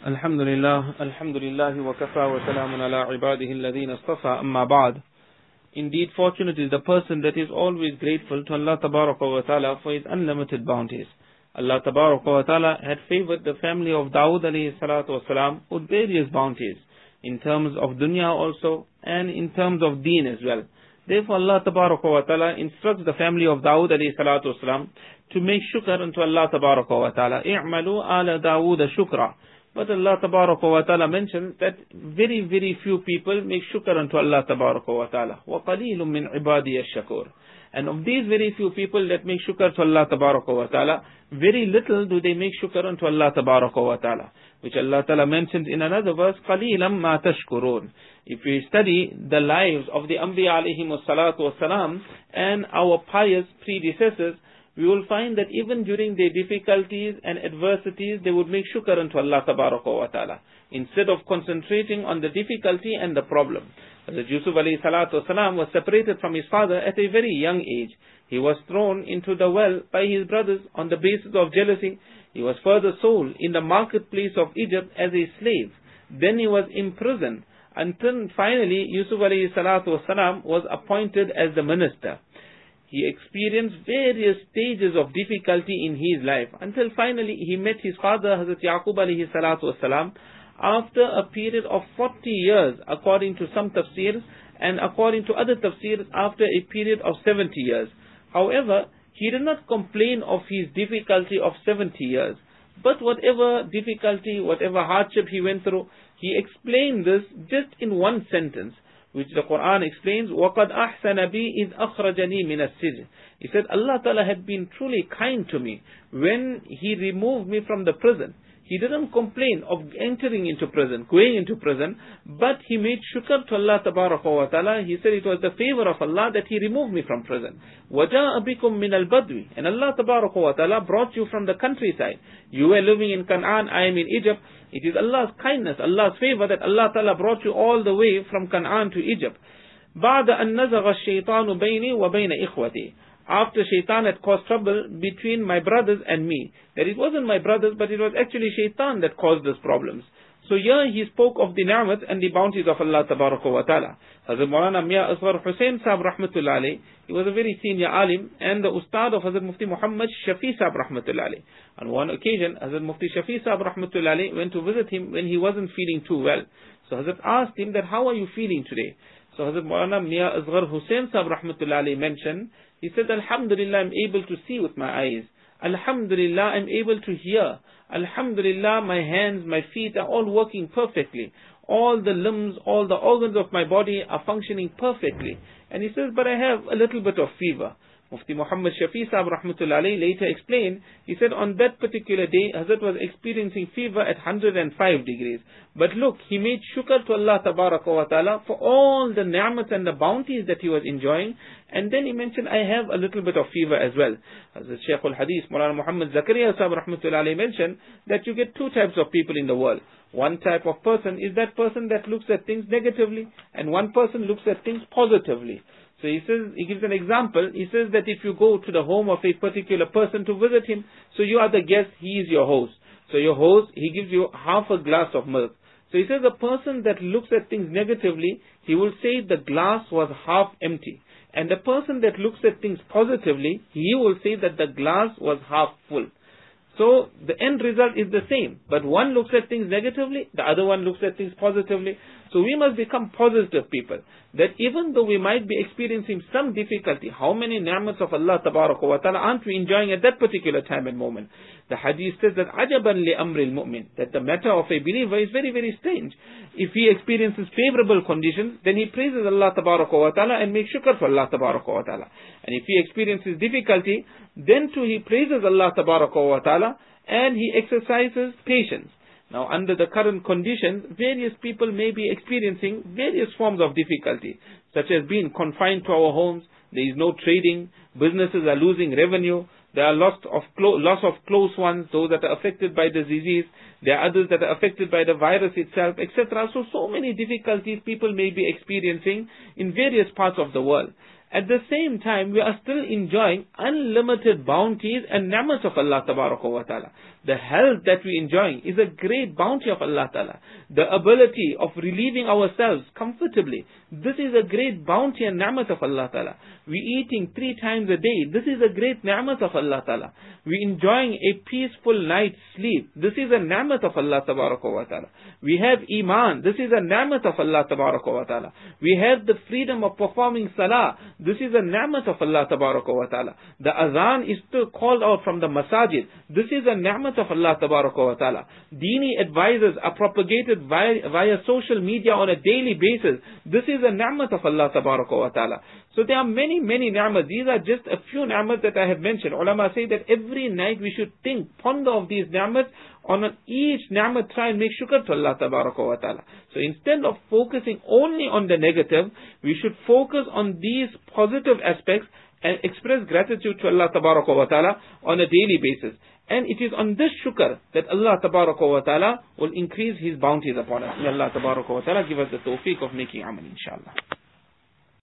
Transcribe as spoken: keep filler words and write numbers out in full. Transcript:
الحمد لله الحمد لله وكفى وسلام على عباده الذين اصطفى أما بعد. Indeed, fortunate is the person that is always grateful to Allah Tabaraka wa Ta'ala for His unlimited bounties. Allah Tabaraka wa Ta'ala had favored the family of Dawood alayhi salatu wasalam with various bounties, in terms of dunya also, and in terms of deen as well. Therefore, Allah Tabaraka wa Ta'ala instructs the family of Dawood alayhi salatu wasalam to make shukr unto Allah Tabaraka wa Ta'ala. i'malu ala Dawood shukra. But Allah Tabaraka wa Ta'ala mentions that very, very few people make shukr unto Allah Tabaraka wa Ta'ala. وَقَلِيلٌ مِّنْ عِبَادِيَ الشَّكُورِ. And of these very few people that make shukr to Allah Tabaraka wa Ta'ala, very little do they make shukr unto Allah Tabaraka wa Ta'ala. Which Allah Ta'ala mentions in another verse, قَلِيلًا مَا تَشْكُرُونَ. If we study the lives of the Anbiya alayhimus salatu wasalam and our pious predecessors, we will find that even during their difficulties and adversities, they would make shukr unto Allah Tabaraka wa Ta'ala, instead of concentrating on the difficulty and the problem. Hazrat Yusuf alayhi salatu wasalam was separated from his father at a very young age. He was thrown into the well by his brothers on the basis of jealousy. He was further sold in the marketplace of Egypt as a slave. Then he was imprisoned until finally Yusuf alayhi salatu wasalam was appointed as the minister. He experienced various stages of difficulty in his life until finally he met his father Hazrat Yaqub alayhi salatu wasalam after a period of forty years according to some tafsirs, and according to other tafsirs after a period of seventy years. However, he did not complain of his difficulty of seventy years. But whatever difficulty, whatever hardship he went through, he explained this just in one sentence, which the Quran explains, وَقَدْ أَحْسَنَ بِي إِذْ أَخْرَجَنِي مِنَ السِّجْنِ. He said, Allah Ta'ala had been truly kind to me when He removed me from the prison. He didn't complain of entering into prison, going into prison, but he made shukr to Allah Tabaraka wa Ta'ala. He said it was the favor of Allah that He removed me from prison. وَجَاءَ بِكُم مِّنَ الْبَدْوِ. And Allah Tabaraka wa Ta'ala brought you from the countryside. You were living in Canaan, I am in Egypt. It is Allah's kindness, Allah's favor that Allah Ta'ala brought you all the way from Canaan to Egypt. بَعْدَ أَن نَزَغَ الشَّيْطَانُ بَيْنِي وَبَيْنَ إِخْوَتِي. After Shaitan had caused trouble between my brothers and me. That it wasn't my brothers, but it was actually Shaitan that caused these problems. So here he spoke of the ni'mat and the bounties of Allah Tabaraka wa Ta'ala. Hazrat Maulana Mia Asghar Hussain Sahib Rahmatullah Alayh, he was a very senior alim and the ustad of Hazrat Mufti Muhammad Shafi Sahib Rahmatullah Alayh. On one occasion, Hazrat Mufti Shafi Sahib Rahmatullah Alayh went to visit him when he wasn't feeling too well. So Hazrat asked him that, how are you feeling today? So Hazrat Maulana Mia Asghar Hussain Sahib Rahmatullah Alayh mentioned, he said, Alhamdulillah, I'm able to see with my eyes. Alhamdulillah, I'm able to hear. Alhamdulillah, my hands, my feet are all working perfectly. All the limbs, all the organs of my body are functioning perfectly. And he says, but I have a little bit of fever. Mufti Muhammad Shafi Sahib Rahmatullah Alayh later explained, he said on that particular day, Hazrat was experiencing fever at one hundred five degrees. But look, he made shukr to Allah Tabaraka wa Ta'ala for all the ni'mat and the bounties that he was enjoying. And then he mentioned, I have a little bit of fever as well. Hazrat Shaykh al-Hadith, Maulana Muhammad Zakaria Sahib Rahmatullah Alayh mentioned that you get two types of people in the world. One type of person is that person that looks at things negatively, and one person looks at things positively. So he says, he gives an example. He says that if you go to the home of a particular person to visit him, so you are the guest, he is your host. So your host, he gives you half a glass of milk. So he says a person that looks at things negatively, he will say the glass was half empty. And the person that looks at things positively, he will say that the glass was half full. So the end result is the same. But one looks at things negatively, the other one looks at things positively. So we must become positive people. That even though we might be experiencing some difficulty, how many ni'mats of Allah Tabaraka wa Ta'ala aren't we enjoying at that particular time and moment? The hadith says that ajaban li amril mu'min, that the matter of a believer is very, very strange. If he experiences favorable conditions, then he praises Allah Tabaraka wa Ta'ala and makes shukr for Allah Tabaraka wa Ta'ala. And if he experiences difficulty, then too he praises Allah Tabaraka wa Ta'ala and he exercises patience. Now, under the current conditions, various people may be experiencing various forms of difficulty, such as being confined to our homes. There is no trading, businesses are losing revenue, there are loss of, clo- loss of close ones, those that are affected by the disease, there are others that are affected by the virus itself, et cetera. So, so many difficulties people may be experiencing in various parts of the world. At the same time, we are still enjoying unlimited bounties and ni'mas of Allah Tabaraka wa Ta'ala. The health that we're enjoying is a great bounty of Allah Ta'ala. The ability of relieving ourselves comfortably, this is a great bounty and ni'mat of Allah Ta'ala. We're eating three times a day, this is a great ni'mat of Allah Ta'ala. We're enjoying a peaceful night's sleep, this is a ni'mat of Allah Tabaraka wa Ta'ala. We have iman, this is a ni'mat of Allah Tabaraka wa Ta'ala. We have the freedom of performing salah, this is a ni'mat of Allah Tabaraka wa Ta'ala. The azan is still called out from the masajid, this is a ni'mat of Allah Tabaraka wa Ta'ala. Dini advisors are propagated via, via social media on a daily basis, this is a ni'mat of Allah Tabaraka wa Ta'ala. So there are many, many ni'mat. These are just a few ni'mat that I have mentioned. Ulama say that every night we should think, ponder of these ni'mat. On each ni'mat, try and make shukr to Allah Tabaraka wa Ta'ala. So instead of focusing only on the negative, we should focus on these positive aspects and express gratitude to Allah Tabaraka wa Ta'ala on a daily basis. And it is on this shukr that Allah Tabaraka wa Ta'ala will increase His bounties upon us. May Allah Tabaraka wa Ta'ala give us the tawfiq of making amal, inshallah.